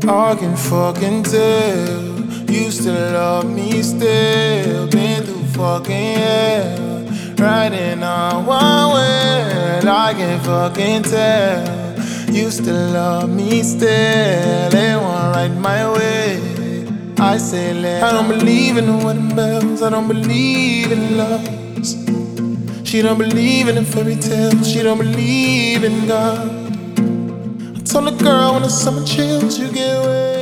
I can fucking tell you still love me still. Been through fucking hell, riding on one way. I can fucking tell you still love me still. They won't ride my way. I say let. I don't believe in the wedding bells. I don't believe in love. She don't believe in the fairy tales. She don't believe in God. Told the girl when the summer chills, you get away.